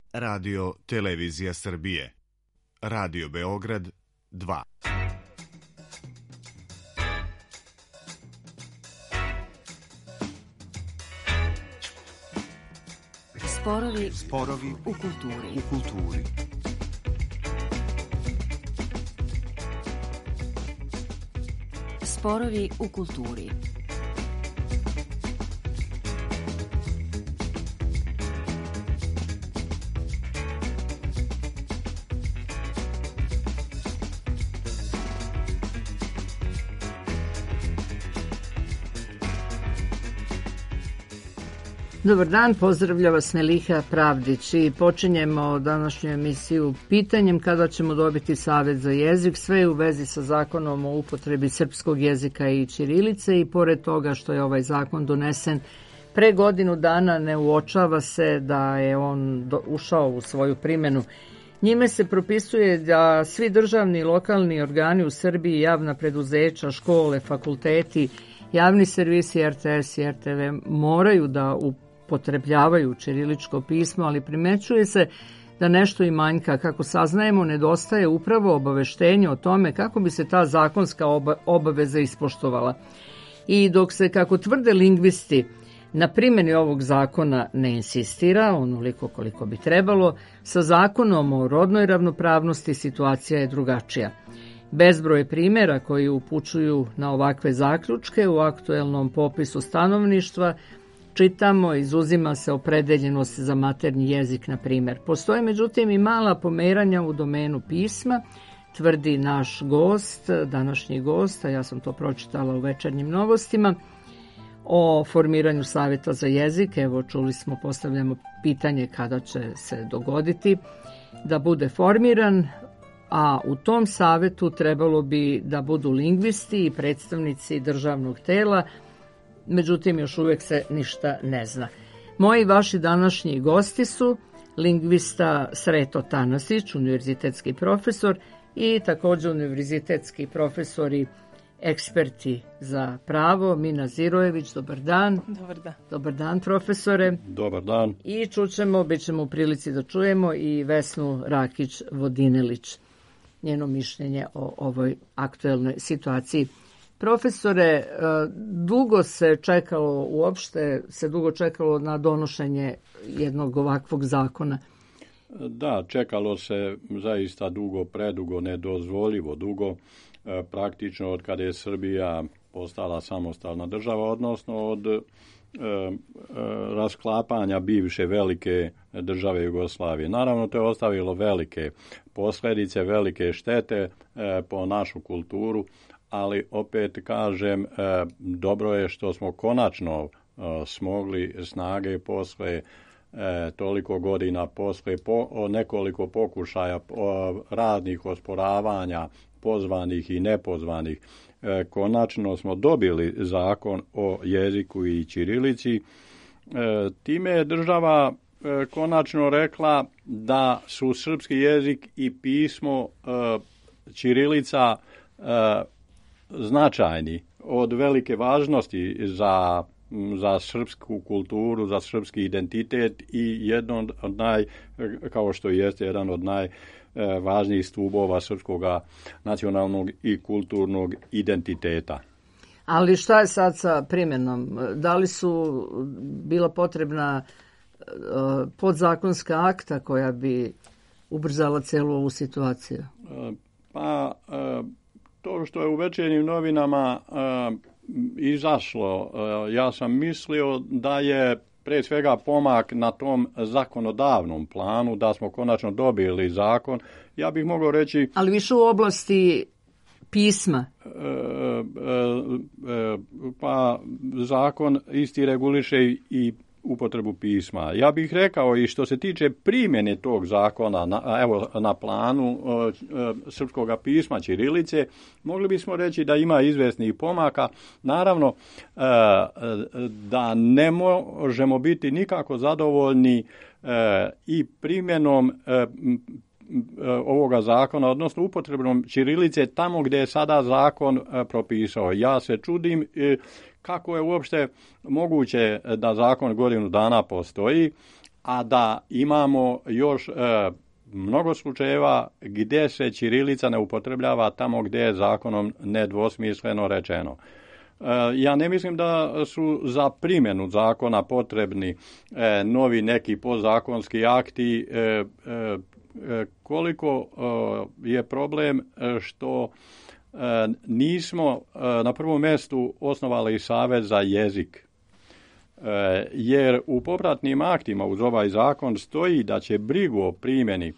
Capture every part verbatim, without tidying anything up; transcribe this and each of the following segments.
Radio Televizija Srbije. Radio Beograd dva. Sporovi, Sporovi u kulturi. U kulturi. Sporovi u kulturi. Dobar dan, pozdravlja vas Meliha Pravdić i počinjemo današnju emisiju pitanjem kada ćemo dobiti Savet za jezik, sve u vezi sa zakonom o upotrebi srpskog jezika i ćirilice i pored toga što je ovaj zakon donesen pre godinu dana ne uočava se da je on ušao u svoju primjenu. Njime se propisuje da svi državni i lokalni organi u Srbiji, javna preduzeća, škole, fakulteti, javni servisi R T S i R T V moraju da upotrebljavaju ćiriličko pismo, ali primećuje se da nešto i manjka. Kako saznajemo, nedostaje upravo obaveštenje o tome kako bi se ta zakonska obaveza ispoštovala. I dok se, kako tvrde lingvisti, na primjeni ovog zakona ne insistira onoliko koliko bi trebalo, sa zakonom o rodnoj ravnopravnosti situacija je drugačija. Bezbroj primjera koji upućuju na ovakve zaključke u aktuelnom popisu stanovništva čitamo, izuzima se opredeljenost za maternji jezik, na primjer. Postoje međutim i mala pomeranja u domenu pisma, tvrdi naš gost, današnji gost, a ja sam to pročitala u Večernjim novostima, o formiranju Saveta za jezik. Evo, čuli smo, postavljamo pitanje kada će se dogoditi da bude formiran, a u tom savetu trebalo bi da budu lingvisti i predstavnici državnog tela, međutim još uvijek se ništa ne zna. Moji vaši današnji gosti su lingvista Sreto Tanasić, univerzitetski profesor, i također univerzitetski profesori eksperti za pravo, Mina Zirojević, dobar dan. Dobar dan. Dobar dan, profesore. Dobar dan. I čućemo, bit ćemo u prilici da čujemo i Vesnu Rakić-Vodinelić, njeno mišljenje o ovoj aktuelnoj situaciji. Profesore, dugo se čekalo, uopšte se dugo čekalo na donošenje jednog ovakvog zakona. Da, čekalo se zaista dugo, predugo, nedozvoljivo dugo, praktično od kada je Srbija postala samostalna država, odnosno od e, e, rasklapanja bivše velike države Jugoslavije. Naravno, to je ostavilo velike posljedice, velike štete e, po našu kulturu, ali opet kažem, e, dobro je što smo konačno e, smogli snage posle E, toliko godina posle po, nekoliko pokušaja o, raznih osporavanja pozvanih i nepozvanih, e, konačno smo dobili zakon o jeziku i ćirilici. E, time je država e, konačno rekla da su srpski jezik i pismo e, ćirilica e, značajni, od velike važnosti za za srpsku kulturu, za srpski identitet i jedno od naj, kao što jeste jedan od najvažnijih stubova srpskog nacionalnog i kulturnog identiteta. Ali šta je sad sa primjenom? Da li su bila potrebna podzakonska akta koja bi ubrzala celu ovu situaciju? Pa, to što je u Večernjim novinama izašlo, ja sam mislio da je pre svega pomak na tom zakonodavnom planu, da smo konačno dobili zakon. Ja bih mogao reći... Ali više u oblasti pisma? E, e, e, pa zakon isti reguliše i upotrebu pisma. Ja bih rekao i što se tiče primjene tog zakona na, evo, na planu e, srpskog pisma ćirilice, mogli bismo reći da ima izvesnih pomaka. Naravno, e, da ne možemo biti nikako zadovoljni e, i primjenom e, ovoga zakona, odnosno upotrebom ćirilice tamo gdje je sada zakon propisao. Ja se čudim kako je uopšte moguće da zakon godinu dana postoji, a da imamo još e, mnogo slučajeva gdje se ćirilica ne upotrebljava tamo gdje je zakonom nedvosmisleno rečeno. E, ja ne mislim da su za primjenu zakona potrebni e, novi neki podzakonski akti, e, e, koliko e, je problem što e, nismo e, na prvom mjestu osnovali Savez za jezik. Jer u popratnim aktima uz ovaj zakon stoji da će brigu o primjeni e,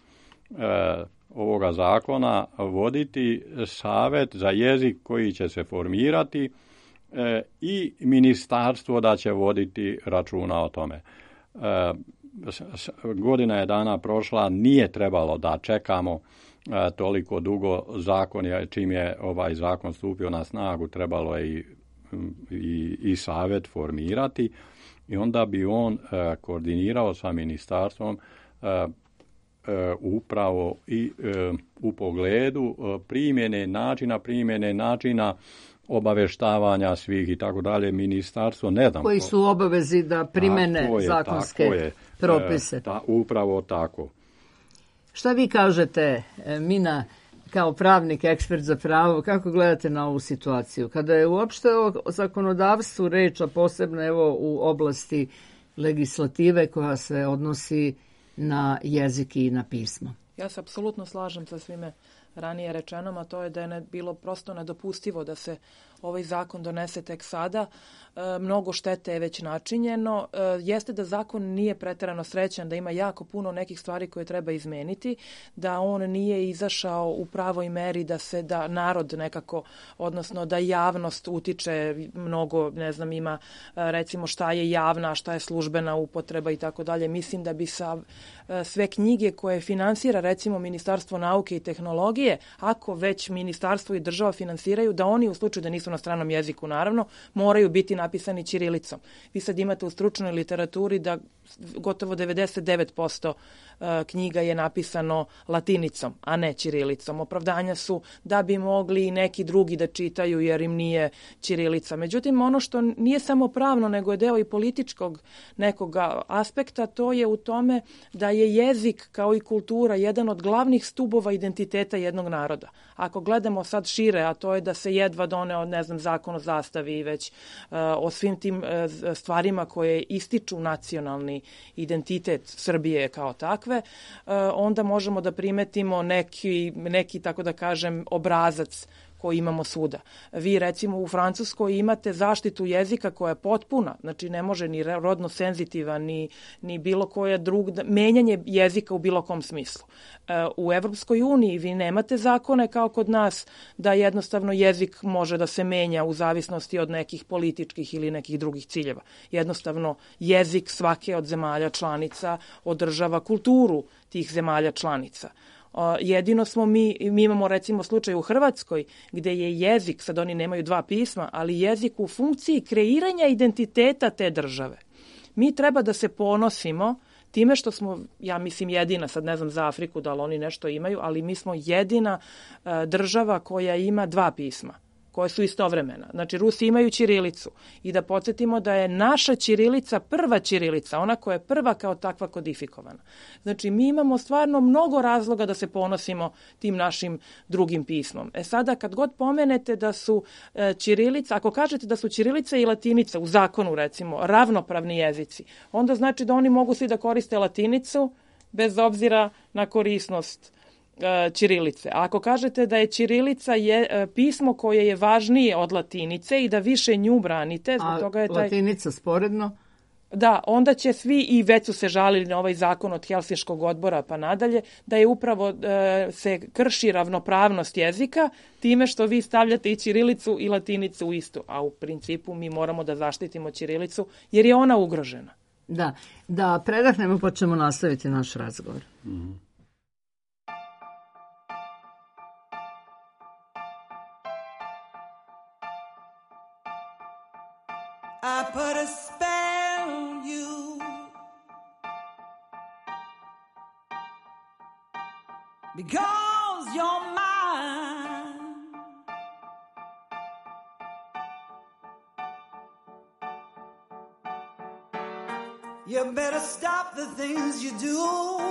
ovoga zakona voditi Savjet za jezik koji će se formirati e, i ministarstvo da će voditi računa o tome. E, godina je dana prošla, nije trebalo da čekamo e, toliko dugo zakon, čim je ovaj zakon stupio na snagu, trebalo je i, i, i savjet formirati. I onda bi on e, koordinirao sa ministarstvom e, e, upravo i e, u pogledu e, primjene, načina primjene, načina obaveštavanja svih i tako dalje. Ministarstvo, ne znam. Koji su obavezi da primene je, zakonske je, propise. E, ta, upravo tako. Šta vi kažete, Mina, kao pravnik, ekspert za pravo, kako gledate na ovu situaciju? Kada je uopšte o zakonodavstvu reč, a posebno evo u oblasti legislative koja se odnosi na jezik i na pismo? Ja se apsolutno slažem sa svime ranije rečenom, a to je da je ne, bilo prosto nedopustivo da se ovaj zakon donese tek sada. E, mnogo štete je već načinjeno. E, jeste da zakon nije preterano srećan, da ima jako puno nekih stvari koje treba izmeniti, da on nije izašao u pravoj meri da se da narod nekako, odnosno da javnost utiče mnogo, ne znam, ima recimo šta je javna, šta je službena upotreba i tako dalje. Mislim da bi sa sve knjige koje finansira recimo Ministarstvo nauke i tehnologije, ako već ministarstvo i država finansiraju, da oni u slučaju da nisu na stranom jeziku, naravno, moraju biti napisani ćirilicom. Vi sad imate u stručnoj literaturi da gotovo devedeset devet posto knjiga je napisano latinicom, a ne ćirilicom. Opravdanja su da bi mogli i neki drugi da čitaju jer im nije ćirilica. Međutim, ono što nije samo pravno, nego je deo i političkog nekog aspekta, to je u tome da je jezik kao i kultura jedan od glavnih stubova identiteta jednog naroda. Ako gledamo sad šire, a to je da se jedva doneo, ne znam, zakon o zastavi i već uh, o svim tim uh, stvarima koje ističu nacionalni identitet Srbije kao takve, uh, onda možemo da primetimo neki, neki, tako da kažem, obrazac koji imamo svuda. Vi recimo u Francuskoj imate zaštitu jezika koja je potpuna, znači ne može ni rodno senzitivan, ni, ni bilo koja druga, menjanje jezika u bilo kom smislu. U Evropskoj uniji vi nemate zakone kao kod nas da jednostavno jezik može da se menja u zavisnosti od nekih političkih ili nekih drugih ciljeva. Jednostavno jezik svake od zemalja članica održava kulturu tih zemalja članica. Uh, jedino smo mi, mi imamo recimo slučaj u Hrvatskoj gdje je jezik, sad oni nemaju dva pisma, ali jezik u funkciji kreiranja identiteta te države. Mi treba da se ponosimo time što smo, ja mislim jedina, sad ne znam za Afriku da li oni nešto imaju, ali mi smo jedina uh, država koja ima dva pisma, koje su istovremena. Znači, Rusi imaju ćirilicu i da podsjetimo da je naša ćirilica prva ćirilica, ona koja je prva kao takva kodifikovana. Znači, mi imamo stvarno mnogo razloga da se ponosimo tim našim drugim pismom. E sada, kad god pomenete da su e, ćirilica, ako kažete da su ćirilica i latinica u zakonu, recimo, ravnopravni jezici, onda znači da oni mogu svi da koriste latinicu bez obzira na korisnost ćirilice. A ako kažete da je ćirilica je pismo koje je važnije od latinice i da više nju branite, zbog a toga je taj... latinica sporedno? Da, onda će svi, i već su se žalili na ovaj zakon od Helsinškog odbora pa nadalje, da je upravo e, se krši ravnopravnost jezika time što vi stavljate i ćirilicu i latinicu u istu. A u principu mi moramo da zaštitimo ćirilicu jer je ona ugrožena. Da, da predahnemo pa ćemo nastaviti naš razgovor. Mhm. I put a spell on you because you're mine. You better stop the things you do.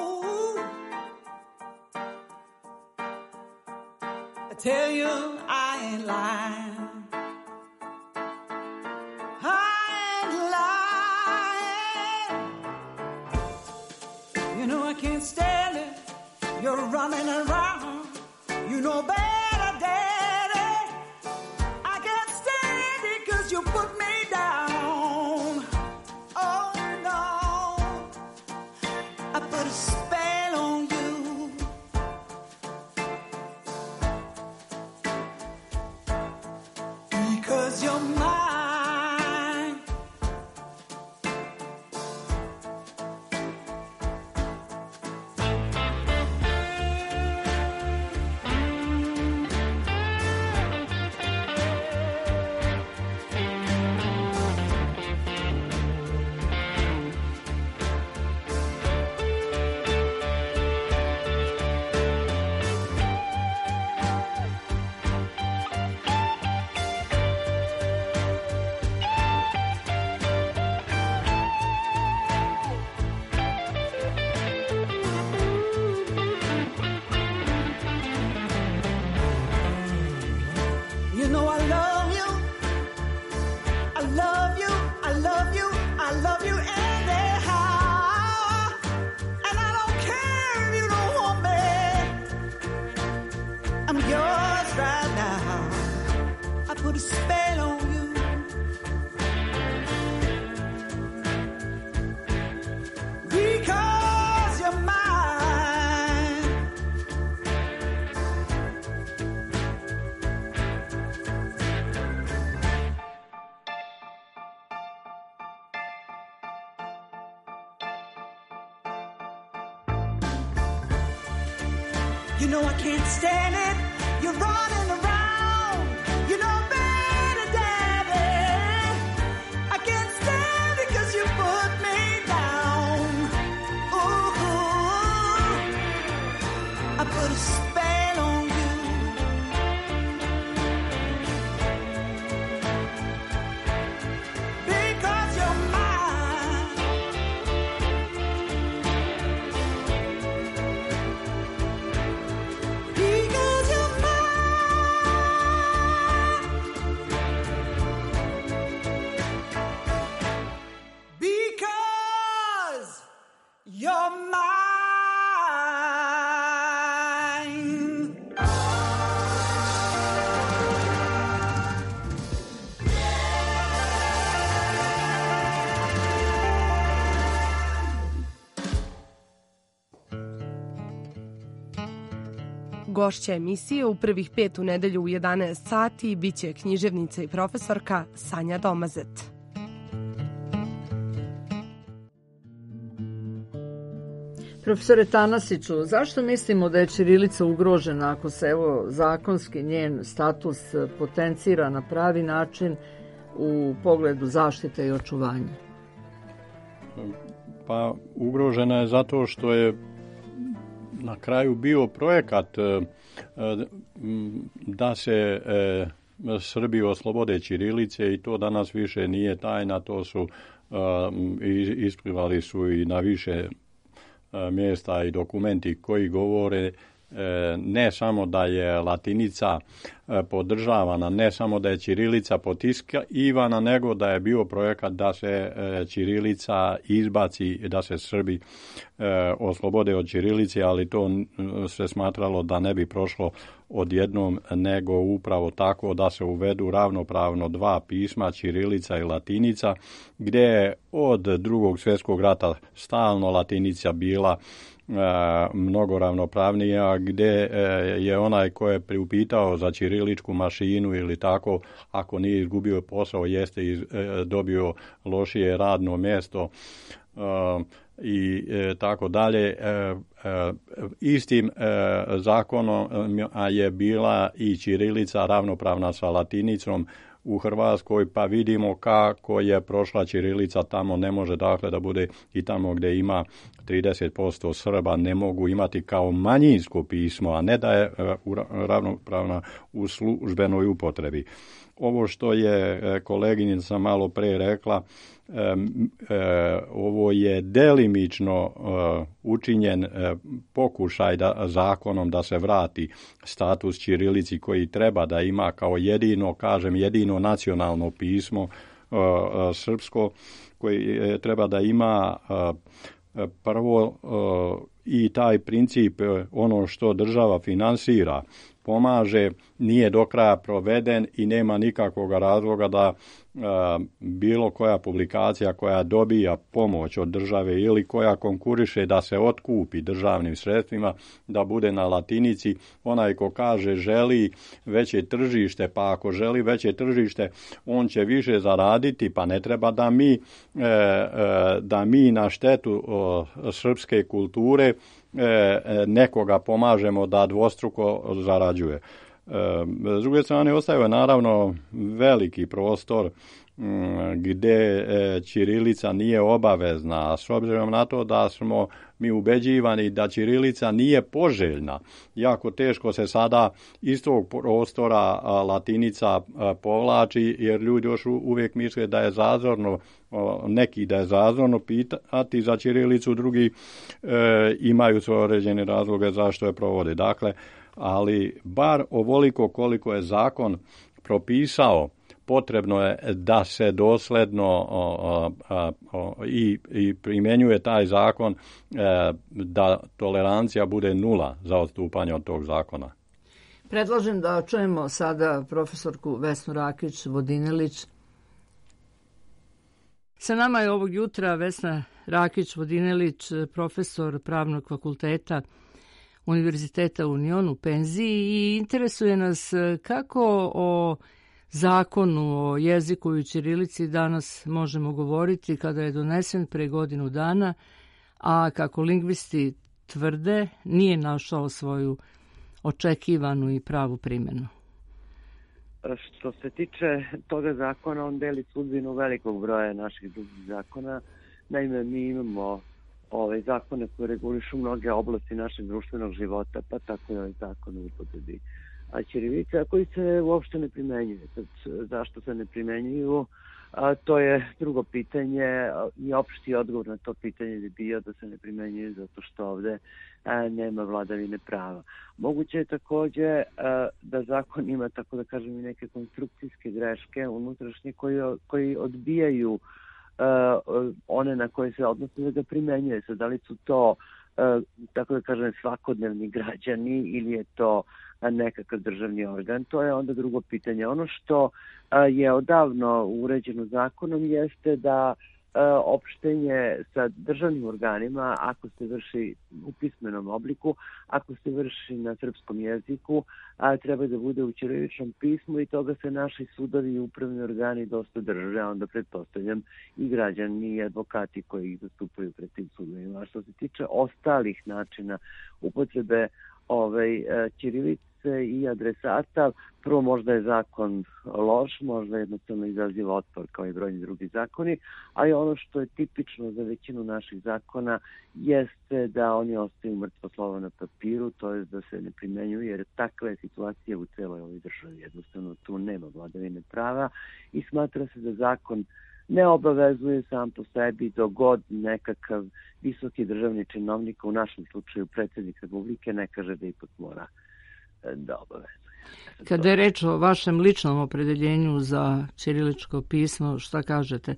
I tell you, I ain't lying. I ain't lying. You know I can't stand it. You're running around. You know better, Daddy. I can't stand it 'cause you put me down. Oh no, I put a spell on you. Because you're mine. You know I love you, I love you, I love you, I love you anyhow. And I don't care if you don't want me, I'm yours right now. I put a spell on you. Because you're mine. You know I can't stand it. You're running around. You know better, Daddy. I can't stand it 'cause you put me down. Ooh, I put a spell on you. Because you're mine. Because you're mine. Because you're mine. Gošća emisije u prvih pet u nedelju u jedanaest sati biće književnica i profesorka Sanja Domazet. Profesore Tanasiću, zašto mislimo da je ćirilica ugrožena ako se evo zakonski njen status potencira na pravi način u pogledu zaštite i očuvanja? Pa ugrožena je zato što je na kraju bio projekat da se Srbi oslobode ćirilice i to danas više nije tajna, to su isplivali su i na više mjesta i dokumenti koji govore ne samo da je latinica podržavana, ne samo da je ćirilica potiskivana, nego da je bio projekat da se ćirilica izbaci, da se Srbi oslobode od ćirilice, ali to se smatralo da ne bi prošlo odjednom, nego upravo tako da se uvedu ravnopravno dva pisma, ćirilica i latinica, gdje je od drugog svjetskog rata stalno latinica bila mnogo ravnopravnija, gdje je onaj ko je priupitao za ćiriličku mašinu ili tako, ako nije izgubio posao, jeste dobio lošije radno mjesto i tako dalje. Istim zakonom je bila i ćirilica ravnopravna sa latinicom u Hrvatskoj, pa vidimo kako je prošla ćirilica tamo. Ne može dakle da bude i tamo gdje ima trideset posto Srba, ne mogu imati kao manjinsko pismo, a ne da je ravnopravna u službenoj upotrebi. ovo što je koleginica malo pre rekla, ovo je delimično učinjen pokušaj da zakonom da se vrati status ćirilici koji treba da ima kao jedino, kažem, jedino nacionalno pismo srpsko, koji treba da ima prvo i taj princip, ono što država finansira, pomaže, nije do kraja proveden i nema nikakvog razloga da a, bilo koja publikacija koja dobija pomoć od države ili koja konkuriše da se otkupi državnim sredstvima, da bude na latinici. Onaj ko kaže želi veće tržište, pa ako želi veće tržište, on će više zaraditi, pa ne treba da mi, e, e, da mi na štetu o, srpske kulture nekoga pomažemo da dvostruko zarađuje. S druge strane, ostaje naravno veliki prostor gdje ćirilica nije obavezna, s obzirom na to da smo mi ubeđivani da ćirilica nije poželjna. Jako teško se sada iz tog prostora latinica povlači, jer ljudi još uvijek misle da je zazorno, neki da je zazorno pitati za ćirilicu, drugi e, imaju svoje određene razloge zašto je provode. Dakle, ali bar ovoliko koliko je zakon propisao, potrebno je da se dosledno o, o, o, i, i primjenjuje taj zakon, e, da tolerancija bude nula za odstupanje od tog zakona. Predlažem da čujemo sada profesorku Vesnu Rakić-Vodinelić. Sa nama je ovog jutra Vesna Rakić-Vodinelić, profesor Pravnog fakulteta Univerziteta Union u penziji, i interesuje nas kako o zakonu o jeziku i ćirilici danas možemo govoriti kada je donesen pre godinu dana, a kako lingvisti tvrde nije našao svoju očekivanu i pravu primjenu. Što se tiče toga zakona, on deli sudbinu velikog broja naših drugih zakona. Naime, mi imamo ove zakone koje regulišu mnoge oblasti našeg društvenog života, pa tako je ovaj zakon o upotrebi a ćirilice, koji se uopšte ne primenjuje. Sad, zašto se ne primenjuju, a, to je drugo pitanje, i opšti odgovor na to pitanje je bio da se ne primenjuje zato što ovde a, nema vladavine prava. Moguće je takođe a, da zakon ima, tako da kažem, i neke konstrukcijske greške unutrašnje koji, koji odbijaju a, one na koje se odnosi da ga primenjuje. Sad, da li su to, a, tako da kažem, svakodnevni građani ili je to nekakav državni organ, to je onda drugo pitanje. Ono što a, je odavno uređeno zakonom jeste da a, opštenje sa državnim organima, ako se vrši u pismenom obliku, ako se vrši na srpskom jeziku, a, treba da bude u ćiriličnom pismu, i toga se naši sudovi i upravni organi dosta drže, onda pretpostavljam i građani i advokati koji ih zastupaju pred tim sudovima. A što se tiče ostalih načina upotrebe ovaj, ćirilice i adresata, prvo možda je zakon loš, možda jednostavno izaziva otpor kao i brojni drugi zakoni, ali ono što je tipično za većinu naših zakona jeste da oni ostaju mrtvo slovo na papiru, to je da se ne primenjuju, jer takva je situacija u celoj ovoj državi. Jednostavno tu nema vladavine prava i smatra se da zakon ne obavezuje sam po sebi dok god nekakav visoki državni činovnik, u našem slučaju predsjednik Republike, ne kaže da ipak mora da obavezuje. Kada je reč o vašem ličnom opredeljenju za ćiriličko pismo, šta kažete?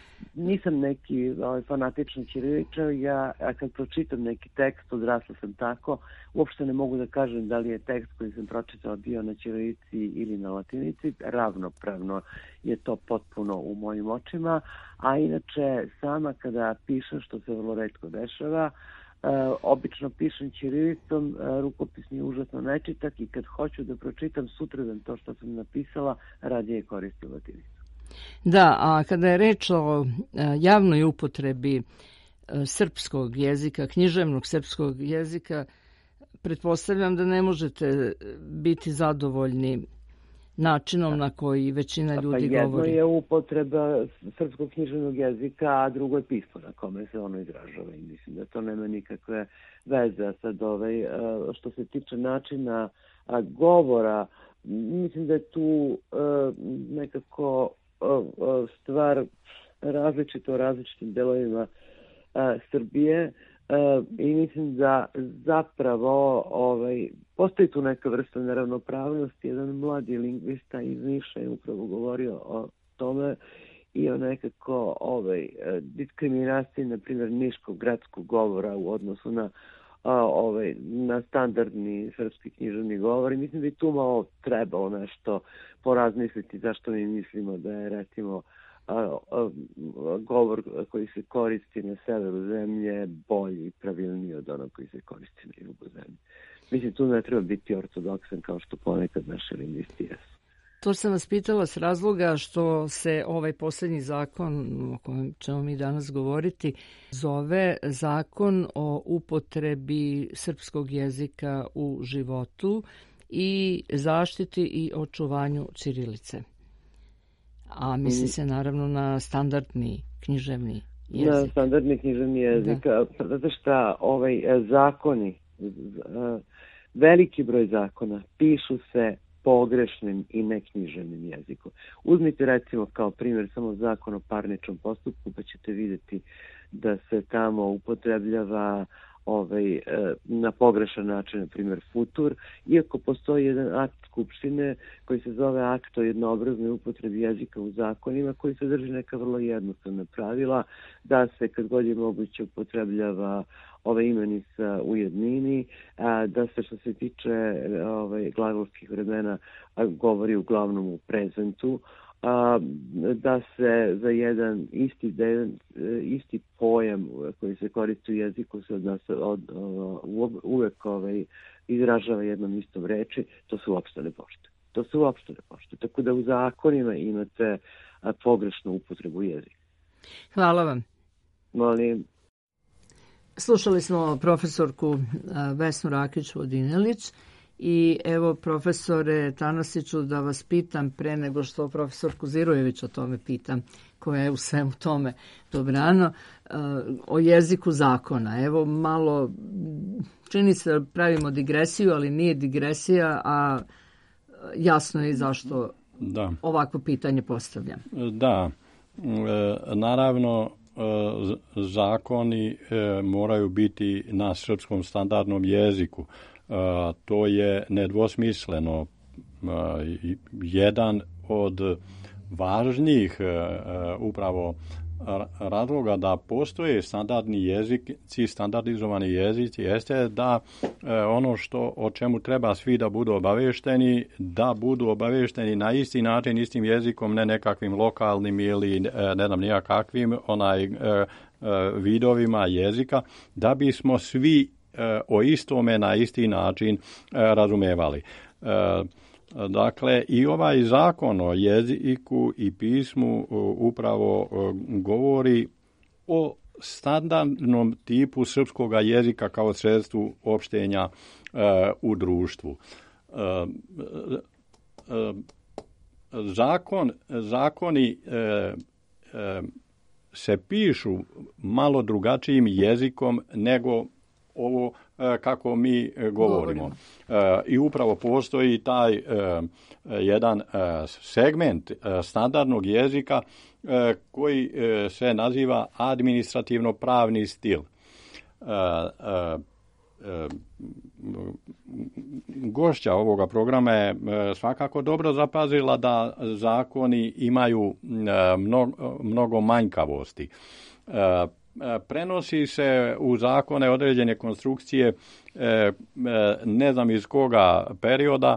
Nisam neki ovaj, fanatičan ćiriličar, ja a kad pročitam neki tekst, odrasla sam tako, uopšte ne mogu da kažem da li je tekst koji sam pročitao bio na ćirilici ili na latinici, ravnopravno je to potpuno u mojim očima, a inače sama kada pišem, što se vrlo retko dešava, Uh, obično pišem ćirilicom, uh, rukopisni je užasno nečitak i kad hoću da pročitam sutradan to što sam napisala, radije koristim latinicu. Da, a kada je reč o uh, javnoj upotrebi uh, srpskog jezika, književnog srpskog jezika, pretpostavljam da ne možete biti zadovoljni načinom na koji većina ljudi pa govori. Jedno je upotreba srpskog književnog jezika, a drugo je pismo na kome se ono izražava, i mislim da to nema nikakve veze. Sad ovaj, što se tiče načina govora mislim da je tu nekako stvar različito u različitim delovima Srbije i mislim da zapravo ovaj, postoji tu neka vrsta neravnopravnosti. Jedan mladi lingvista iz Niša je upravo govorio o tome i o nekako ovaj, diskriminaciji, na primjer, niškog gradskog govora u odnosu na, a, ovaj, na standardni srpski književni govor. I mislim da i tu malo trebalo nešto porazmisliti zašto mi mislimo da je, recimo, a, a, govor koji se koristi na severu zemlje bolji i pravilniji od onog koji se koristi na jugu zemlje. Mislim, tu ne treba biti ortodoksan kao što ponekad naše lingvisti jesu. To sam vas pitala s razloga što se ovaj posljednji zakon o kojem ćemo mi danas govoriti zove Zakon o upotrebi srpskog jezika u životu i zaštiti i očuvanju ćirilice. A misli se naravno na standardni književni jezik. Na standardni književni jezik. Zato što ovaj zakoni, veliki broj zakona pišu se pogrešnim i neknjiževnim jezikom. Uzmite recimo kao primjer samo zakon o parničnom postupku, pa ćete vidjeti da se tamo upotrebljava ovaj, na pogrešan način, na primjer futur, iako postoji jedan akt Skupštine koji se zove akt o jednoobraznoj upotrebi jezika u zakonima, koji sadrži neka vrlo jednostavna pravila, da se kad god je moguće upotrebljava ove imenica u jednini, a, da se što se tiče ove, glagolskih vremena a, govori uglavnom u prezentu, a, da se za jedan isti, da jedan, isti pojam koji se koristi u jeziku se od nas od, od, uvek ovaj, izražava jednom istom reči, to se uopšte ne poštuje. To se uopšte ne poštuje. Tako da u zakonima imate a, pogrešnu upotrebu jezika. Hvala vam. Molim. Slušali smo profesorku Vesnu Rakić-Vodinelić i evo, profesore Tanasiću, da vas pitam pre nego što profesorku Zirojević o tome pitam, koja je u svemu tome dobrano, o jeziku zakona. Evo malo, čini se da pravimo digresiju, ali nije digresija, a jasno je zašto da. Ovakvo pitanje postavljam. Da, e, naravno, zakoni e, moraju biti na srpskom standardnom jeziku. E, to je nedvosmisleno. E, jedan od važnijih e, upravo razloga da postoje standardni jezici, standardizovani jezici, jeste da e, ono što o čemu treba svi da budu obavešteni, da budu obavešteni na isti način, istim jezikom, ne nekakvim lokalnim ili ne znam nijakakvim onaj e, e, vidovima jezika, da bismo svi e, o istome na isti način e, razumevali. E, Dakle, i ovaj zakon o jeziku i pismu upravo govori o standardnom tipu srpskog jezika kao sredstvu opštenja e, u društvu. E, e, zakon, zakoni e, e, se pišu malo drugačijim jezikom nego ovo kako mi govorimo. govorimo. I upravo postoji taj jedan segment standardnog jezika koji se naziva administrativno-pravni stil. Gošća ovoga programa je svakako dobro zapazila da zakoni imaju mnogo, mnogo manjkavosti. Prenosi se u zakone određene konstrukcije, ne znam iz koga perioda,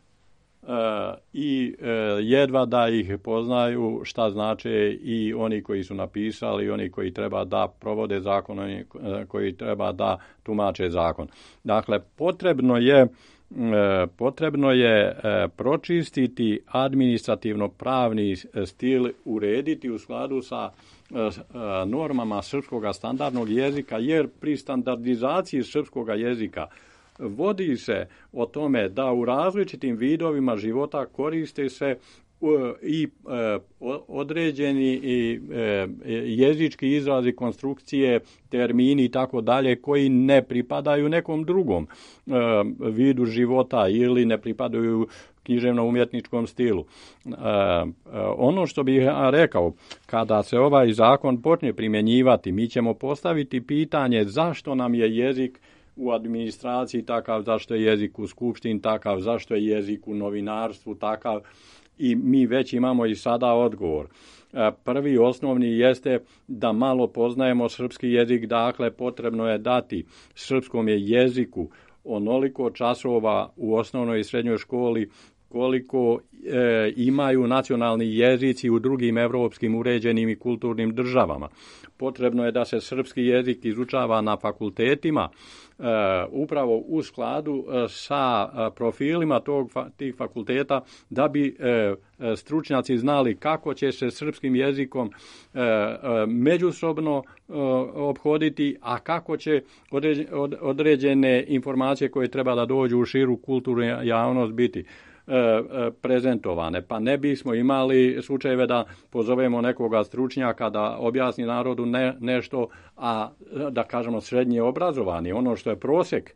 i jedva da ih poznaju šta znače i oni koji su napisali, i oni koji treba da provode zakon, oni koji treba da tumače zakon. Dakle, potrebno je potrebno je pročistiti administrativno-pravni stil, urediti u skladu sa normama srpskog standardnog jezika, jer pri standardizaciji srpskog jezika vodi se o tome da u različitim vidovima života koriste se i određeni i jezički izrazi, konstrukcije, termini i tako dalje koji ne pripadaju nekom drugom vidu života ili ne pripadaju književno-umjetničkom stilu. Ono što bih ja rekao, kada se ovaj zakon počne primjenjivati, mi ćemo postaviti pitanje zašto nam je jezik u administraciji takav, zašto je jezik u skupštini takav, zašto je jezik u novinarstvu takav, i mi već imamo i sada odgovor. Prvi osnovni jeste da malo poznajemo srpski jezik, dakle potrebno je dati srpskom je jeziku onoliko časova u osnovnoj i srednjoj školi koliko e, imaju nacionalni jezici u drugim evropskim uređenim i kulturnim državama. Potrebno je da se srpski jezik izučava na fakultetima e, upravo u skladu e, sa profilima tog, tih fakulteta, da bi e, stručnjaci znali kako će se srpskim jezikom e, e, međusobno e, ophoditi, a kako će određene informacije koje treba da dođu u širu kulturnu javnost biti prezentovane. Pa ne bismo imali slučajeve da pozovemo nekoga stručnjaka da objasni narodu ne, nešto, a da kažemo srednje obrazovani, ono što je prosjek,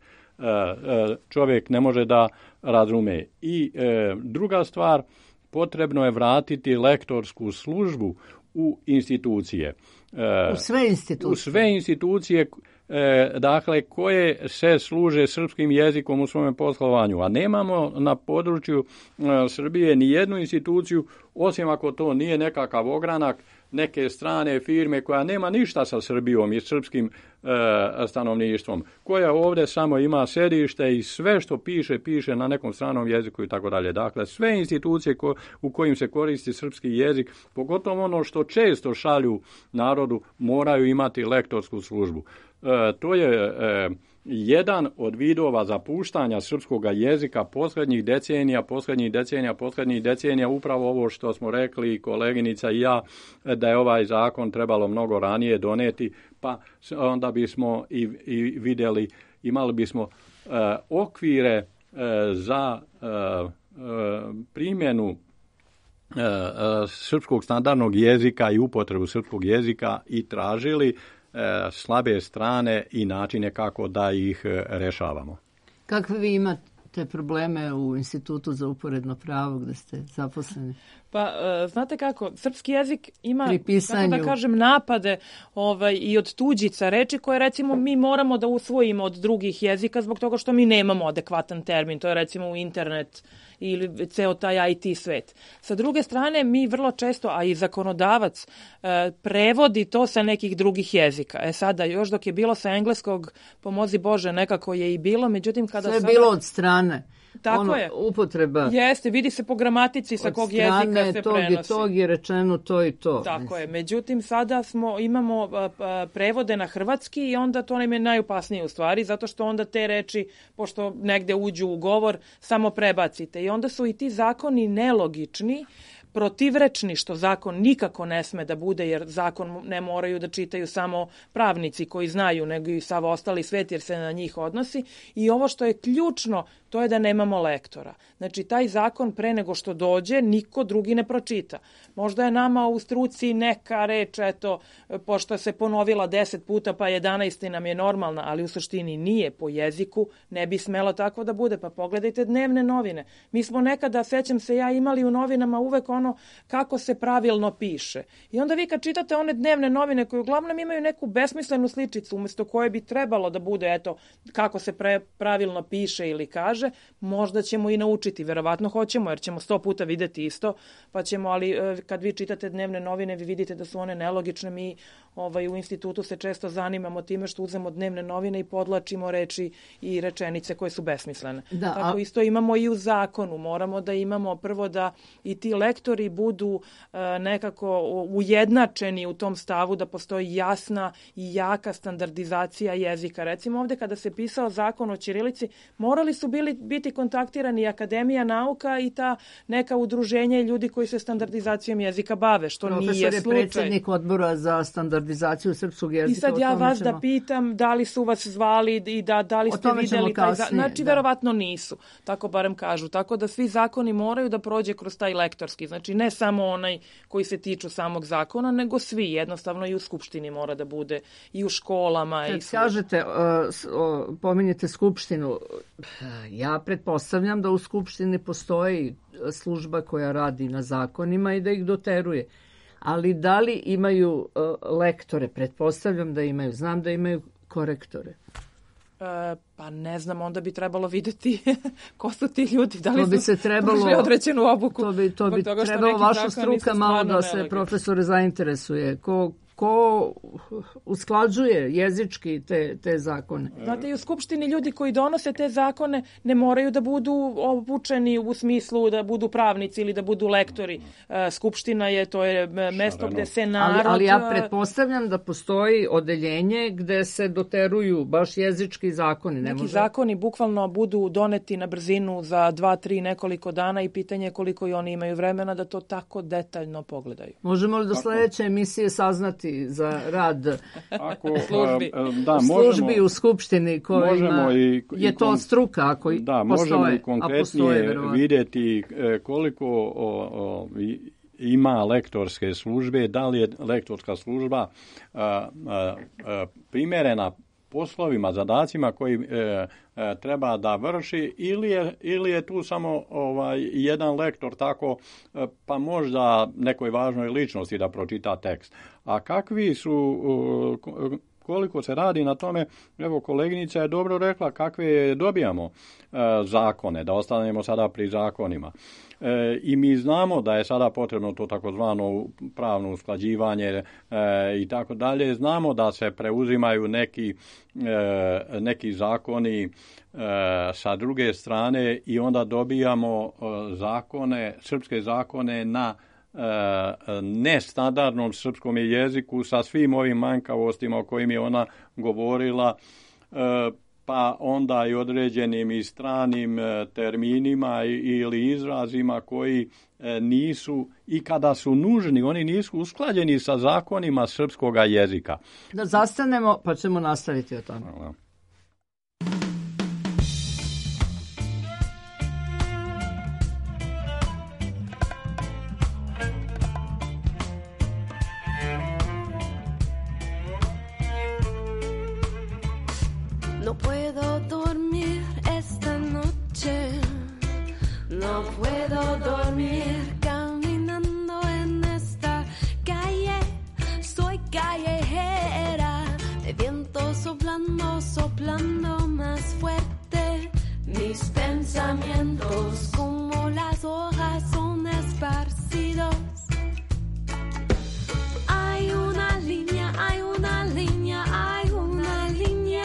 čovjek ne može da razume. I druga stvar, potrebno je vratiti lektorsku službu u institucije. U sve institucije. U sve institucije, E, dakle, koje se služe srpskim jezikom u svome poslovanju, a nemamo na području e, Srbije ni jednu instituciju, osim ako to nije nekakav ogranak neke strane firme koja nema ništa sa Srbijom i srpskim e, stanovništvom, koja ovdje samo ima sedište i sve što piše, piše na nekom stranom jeziku i tako dalje. Dakle, sve institucije ko, u kojim se koristi srpski jezik, pogotovo ono što često šalju narodu, moraju imati lektorsku službu. E, to je e, jedan od vidova zapuštanja srpskog jezika posljednjih decenija, posljednjih decenija, posljednjih decenija, upravo ovo što smo rekli koleginica i ja, da je ovaj zakon trebalo mnogo ranije doneti, pa onda bismo i, i vidjeli, imali bismo e, okvire e, za e, e, primjenu e, e, srpskog standardnog jezika i upotrebu srpskog jezika i tražili slabe strane i načine kako da ih rešavamo. Kakve vi imate probleme u Institutu za uporedno pravo gdje ste zaposleni? Pa, znate kako, srpski jezik ima, kako da kažem, napade ovaj, i od tuđica reči koje, recimo, mi moramo da usvojimo od drugih jezika zbog toga što mi nemamo adekvatan termin. To je, recimo, u internet ili ceo taj I T svet. Sa druge strane, mi vrlo često, a i zakonodavac, e, prevodi to sa nekih drugih jezika. E sada, još dok je bilo sa engleskog, pomozi Bože, nekako je i bilo, međutim kada sve je sada... bilo od strane. Tako ono, je. Upotreba. Jeste, vidi se po gramatici sa kog jezika se tog prenosi. I tog je rečeno to i to. Tako mislim. je. Međutim, sada smo, imamo a, a, prevode na hrvatski i onda to nam je najopasnije u stvari, zato što onda te reči, pošto negde uđu u govor, samo prebacite. I onda su i ti zakoni nelogični, protivrečni, što zakon nikako ne sme da bude, jer zakon ne moraju da čitaju samo pravnici koji znaju, nego i sav ostali svet, jer se na njih odnosi. I ovo što je ključno, to je da nemamo lektora. Znači, taj zakon pre nego što dođe, niko drugi ne pročita. Možda je nama u struci neka reč, eto, pošto se ponovila deset puta, pa jedanaesti nam je normalna, ali u suštini nije, po jeziku, ne bi smelo tako da bude. Pa pogledajte dnevne novine. Mi smo nekada, sećam se ja, imali u novinama uvek ono kako se pravilno piše. I onda vi kad čitate one dnevne novine koje uglavnom imaju neku besmislenu sličicu, umjesto koje bi trebalo da bude, eto, kako se pre, pravilno piše ili kaže, možda ćemo i naučiti, verovatno hoćemo, jer ćemo sto puta vidjeti isto, pa ćemo, ali kad vi čitate dnevne novine, vi vidite da su one nelogične. Mi ovaj, u institutu se često zanimamo time što uzemo dnevne novine i podlačimo reči i rečenice koje su besmislene. Da, tako a... isto imamo i u zakonu. Moramo da imamo prvo da i ti lektori budu uh, nekako ujednačeni u tom stavu, da postoji jasna i jaka standardizacija jezika. Recimo ovdje kada se pisao zakon o ćirilici, morali su bili biti kontaktirani Akademija nauka i ta neka udruženja i ljudi koji se standardizacijom jezika bave, što Profesor nije slučaj. Profesor je predsjednik odbora za standardizaciju standardizaciju srpskog jezika. I sad ja vas ćemo... da pitam da li su vas zvali i da, da li ste vidjeli taj zakon. Znači, da. Verovatno nisu, tako barem kažu. Tako da svi zakoni moraju da prođe kroz taj lektorski. Znači, ne samo onaj koji se tiču samog zakona, nego svi. Jednostavno i u Skupštini mora da bude, i u školama. Kad i kažete, uh, pominjete Skupštinu, ja pretpostavljam da u Skupštini postoji služba koja radi na zakonima i da ih doteruje. Ali da li imaju uh, lektore? Pretpostavljam da imaju. Znam da imaju korektore. E, pa ne znam, onda bi trebalo videti ko su ti ljudi, da li to bi su se trebalo, prošli određenu obuku. To bi, to bi trebalo vaša struka malo da se profesore zainteresuje. Ko, ko usklađuje jezički te, te zakone? Znate, i u Skupštini ljudi koji donose te zakone ne moraju da budu obučeni u smislu da budu pravnici ili da budu lektori. Skupština je, to je mesto gde se narod... Ali, ali ja pretpostavljam da postoji odeljenje gde se doteruju baš jezički zakoni. Ne Neki može... zakoni bukvalno budu doneti na brzinu za dva, tri nekoliko dana i pitanje koliko i oni imaju vremena da to tako detaljno pogledaju. Možemo li do sledeće emisije saznati za rad ako, službi. Da, u službi možemo, u Skupštini kojima i, je to kon... struka ako da, postoje, možemo i konkretnije vidjeti koliko o, o, ima lektorske službe, da li je lektorska služba a, a, a, primjerena poslovima, zadacima koji e, e, treba da vrši ili je, ili je tu samo ovaj jedan lektor tako e, pa možda nekoj važnoj ličnosti da pročita tekst. A kakvi su, e, koliko se radi na tome, evo koleginica je dobro rekla kakve dobijamo e, zakone, da ostanemo sada pri zakonima. E, I mi znamo da je sada potrebno to takozvano pravno usklađivanje e, i tako dalje. Znamo da se preuzimaju neki, e, neki zakoni e, sa druge strane i onda dobijamo e, zakone, srpske zakone na e, nestandardnom srpskom jeziku sa svim ovim manjkavostima o kojim je ona govorila, e, pa onda i određenim i stranim terminima ili izrazima koji nisu, i kada su nužni, oni nisu usklađeni sa zakonima srpskoga jezika. Da zastanemo, pa ćemo nastaviti o tome. Hvala. No puedo dormir esta noche, no puedo dormir caminando en esta calle, soy callejera, el viento soplando, soplando más fuerte, mis pensamientos como las hojas son esparcidos. Hay una línea, hay una línea, hay una línea.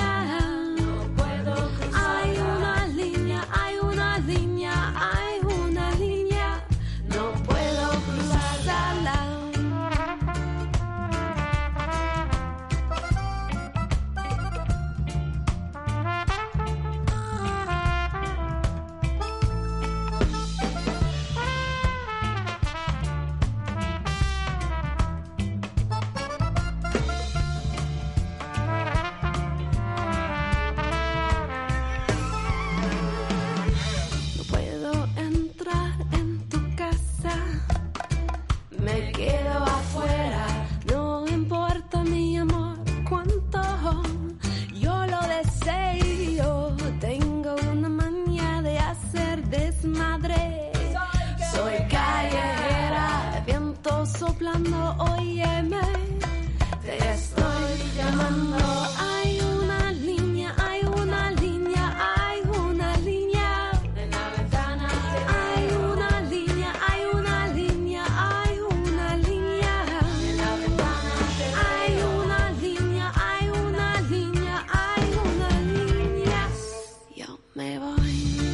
Soplando, óyeme, te estoy llamando. Hay una línea, hay una línea, hay una línea. En la ventana hay una línea, hay una línea, hay una línea. En la ventana hay una línea, hay una línea, hay una línea. Yo me voy.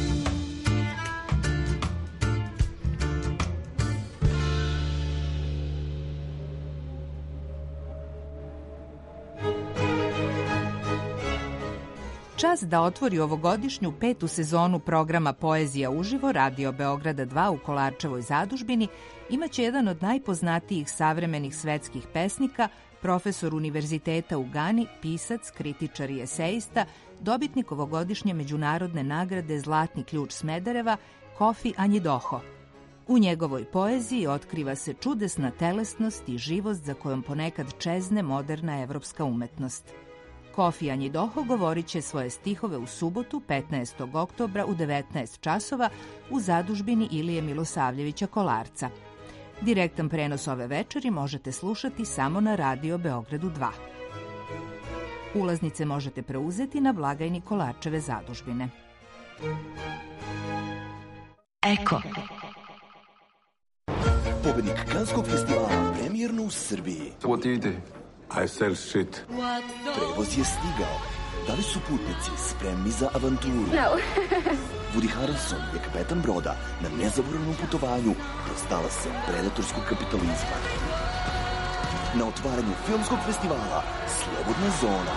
Čas da otvori ovogodišnju petu sezonu programa Poezija uživo Radio Beograda dva u Kolarčevoj zadužbini imaće jedan od najpoznatijih savremenih svetskih pesnika, profesor univerziteta u Gani, pisac, kritičar i esejista, dobitnik ovogodišnje međunarodne nagrade Zlatni ključ Smedereva, Kofi Anjidoho. U njegovoj poeziji otkriva se čudesna telesnost i živost za kojom ponekad čezne moderna evropska umetnost. Kofi Anjidoho govorit će svoje stihove u subotu, petnaestog oktobra u devetnaest časova u zadužbini Ilije Milosavljevića Kolarca. Direktan prenos ove večeri možete slušati samo na Radio Beogradu dva. Ulaznice možete preuzeti na blagajni Kolarčeve zadužbine. Eko. Pobednik Kanskog festivala premijerno u Srbiji. What do you do? I sell shit. Prevoz je stigao. Da li su putnici spremni za avanturu? No. Woody Harrelson je kapetan broda na nezaboravnom putovanju kroz talase predatorskog kapitalizma. Na otvaranju filmskog festivala Slobodna zona.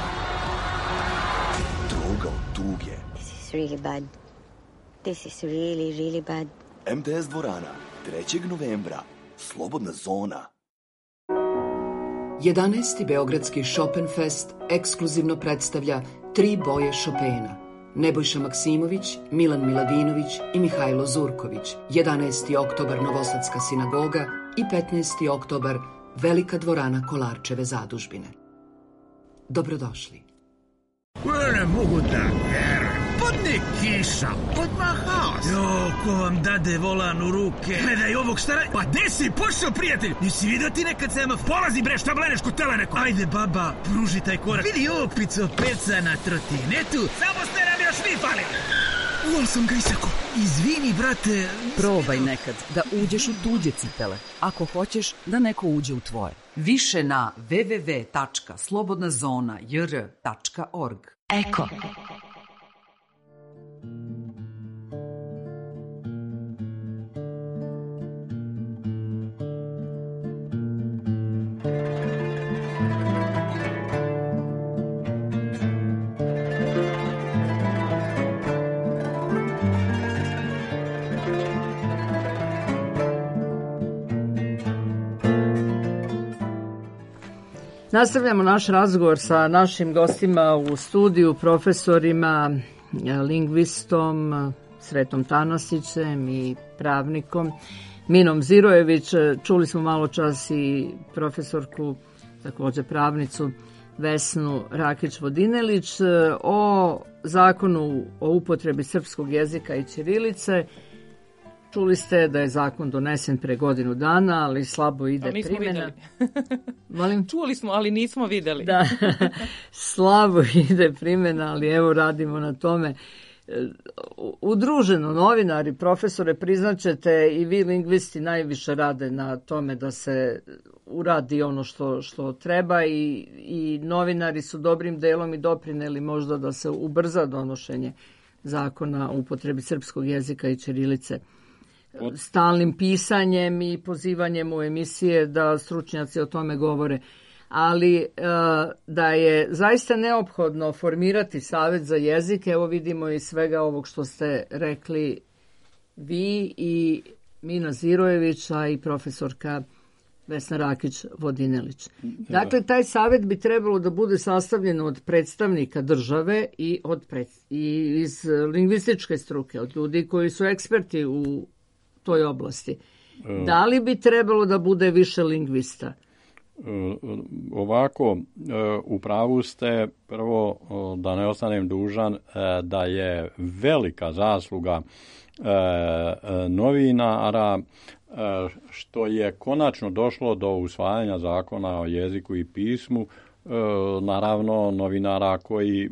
Droga od tuge. This is really bad. This is really, really bad. M T S dvorana, trećeg novembra. Slobodna zona. jedanaesti Beogradski Chopinfest ekskluzivno predstavlja tri boje Chopina. Nebojša Maksimović, Milan Miladinović i Mihajlo Zurković. jedanaesti oktobar Novosadska sinagoga i petnaesti oktobar Velika dvorana Kolarčeve zadužbine. Dobrodošli. Ne mogu da verujem. Padne kiša, odmah haos. Jo, ko vam dade volan u ruke? Gledaj ovog stara... Pa gde si pošao, prijatelj? Nisi vidio ti nekad semafor? Polazi bre, šta bleneš kod tela neko? Ajde, baba, pruži taj korak. Vidi ovog picopeca na trotinetu. Samo ste nam još vi fali. Uval sam ga isako. Izvini, brate. Probaj nekad da uđeš u tuđe cipele, ako hoćeš da neko uđe u tvoje. Više na w w w tačka slobodna zona j r tačka org. Eko. Nastavljamo naš razgovor sa našim gostima u studiju, profesorima, lingvistom Sretom Tanasićem i pravnikom Minom Zirojević. Čuli smo malo čas i profesorku, također pravnicu, Vesnu Rakić-Vodinelić o zakonu o upotrebi srpskog jezika i ćirilice. Čuli ste da je zakon donesen pre godinu dana, ali slabo ide ali nismo primjena. Videli. Čuli smo, ali nismo videli. Da, slabo ide primjena, ali evo radimo na tome. Udruženo novinari, profesore, priznaćete i vi lingvisti najviše rade na tome da se uradi ono što, što treba i, i novinari su dobrim delom i doprineli možda da se ubrza donošenje zakona o upotrebi srpskog jezika i ćirilice. Stalnim pisanjem i pozivanjem u emisije da stručnjaci o tome govore. Ali da je zaista neophodno formirati Savet za jezik, evo vidimo i svega ovog što ste rekli vi i Mina Zirojević, a i profesorka Vesna Rakić-Vodinelić. Dakle, taj savet bi trebalo da bude sastavljen od predstavnika države i, od pred, i iz lingvističke struke, od ljudi koji su eksperti u toj oblasti. Da li bi trebalo da bude više lingvista? Ovako, u pravu ste, prvo da ne ostanem dužan, da je velika zasluga novinara što je konačno došlo do usvajanja zakona o jeziku i pismu, naravno novinara koji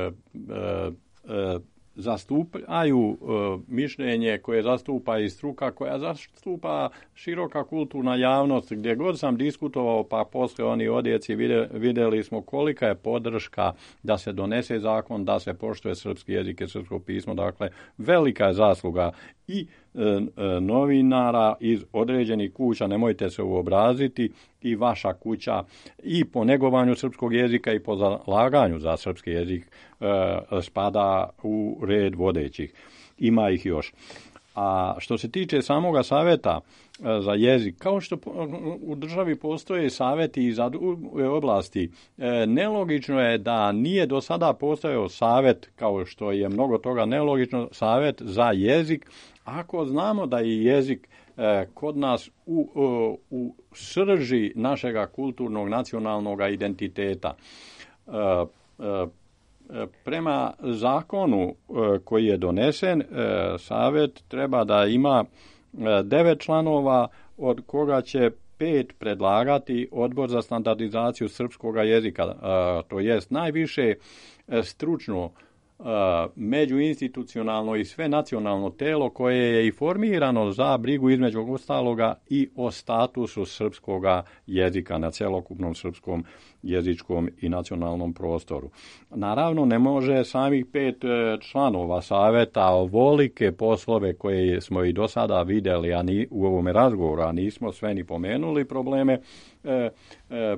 zastupaju mišljenje koje zastupa i struka, koja zastupa široka kulturna javnost. Gdje god sam diskutovao, pa poslije oni odjeci vidjeli smo kolika je podrška da se donese zakon, da se poštuje srpski jezik i srpsko pismo. Dakle, velika je zasluga i novinara iz određenih kuća, nemojte se uobraziti, i vaša kuća i po negovanju srpskog jezika i po zalaganju za srpski jezik spada u red vodećih. Ima ih još. A što se tiče samoga savjeta za jezik, kao što u državi postoje savjeti iz oblasti, nelogično je da nije do sada postojao savjet, kao što je mnogo toga nelogično, savjet za jezik, ako znamo da je jezik kod nas u, u srži našega kulturnog nacionalnog identiteta. Prema zakonu koji je donesen, savjet treba da ima devet članova, od koga će pet predlagati Odbor za standardizaciju srpskog jezika, to jest najviše stručno međuinstitucionalno i sve nacionalno telo koje je i formirano za brigu između ostaloga i o statusu srpskoga jezika na celokupnom srpskom jezičkom i nacionalnom prostoru. Naravno, ne može samih pet članova savjeta ovolike poslove koje smo i do sada vidjeli a ni, u ovome razgovoru, a nismo sve ni pomenuli probleme, e, e,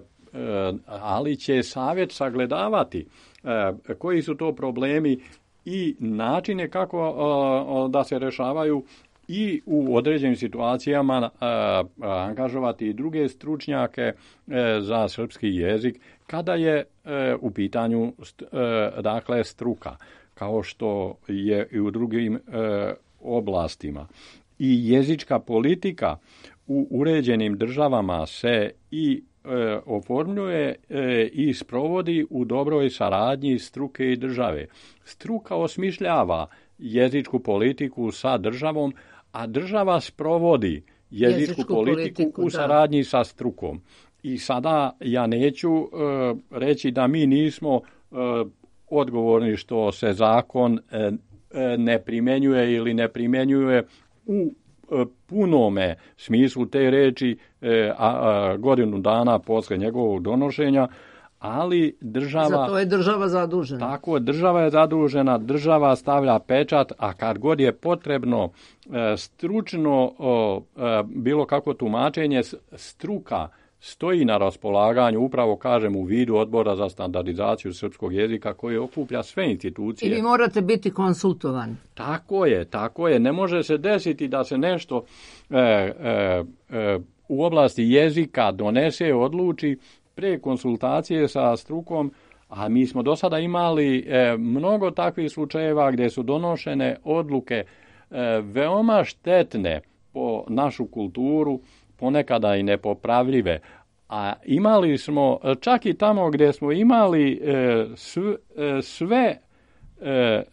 ali će savjet sagledavati koji su to problemi i načine kako da se rešavaju i u određenim situacijama angažovati i druge stručnjake za srpski jezik kada je u pitanju dakle struka, kao što je i u drugim oblastima. I jezička politika u uređenim državama se i E, oformljuje e, i sprovodi u dobroj saradnji struke i države. Struka osmišljava jezičku politiku sa državom, a država sprovodi jezičku, jezičku politiku, politiku u saradnji da. sa strukom. I sada ja neću e, reći da mi nismo e, odgovorni što se zakon e, ne primjenjuje ili ne primjenjuje u punome smislu te reči a, a, godinu dana poslije njegovog donošenja, ali država... Za to je država zadužena. Tako, država je zadužena, država stavlja pečat, a kad god je potrebno e, stručno o, e, bilo kako tumačenje, struka stoji na raspolaganju, upravo kažem u vidu Odbora za standardizaciju srpskog jezika koji okuplja sve institucije. I vi morate biti konsultovani. Tako je, tako je. Ne može se desiti da se nešto e, e, e, u oblasti jezika donese, odluči pre konsultacije sa strukom, a mi smo do sada imali e, mnogo takvih slučajeva gdje su donošene odluke e, veoma štetne po našu kulturu, ponekada i nepopravljive, a imali smo čak i tamo gdje smo imali e, sve, e, sve e,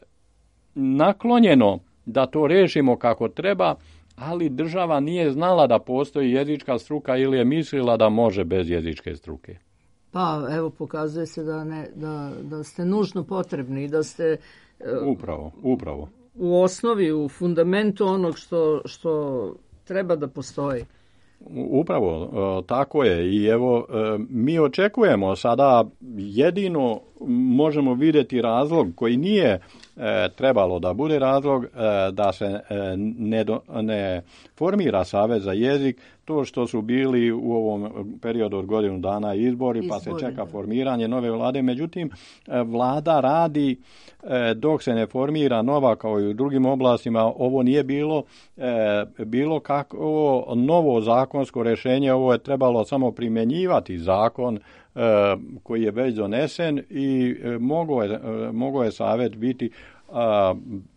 naklonjeno da to rešimo kako treba, ali država nije znala da postoji jezička struka ili je mislila da može bez jezičke struke. Pa evo pokazuje se da, ne, da, da ste nužno potrebni i da ste e, upravo, upravo. u osnovi, u fundamentu onog što, što treba da postoji. Upravo, tako je i evo mi očekujemo sada, jedino možemo vidjeti razlog koji nije trebalo da bude razlog da se ne, do, ne formira Savez za jezik, to što su bili u ovom periodu od godinu dana izbori, izbori pa se čeka formiranje nove vlade. Međutim, vlada radi dok se ne formira nova, kao i u drugim oblastima. Ovo nije bilo bilo kako novo zakonsko rješenje, ovo je trebalo samo primjenjivati zakon koji je već donesen i mogao je, mogao je savjet biti. A,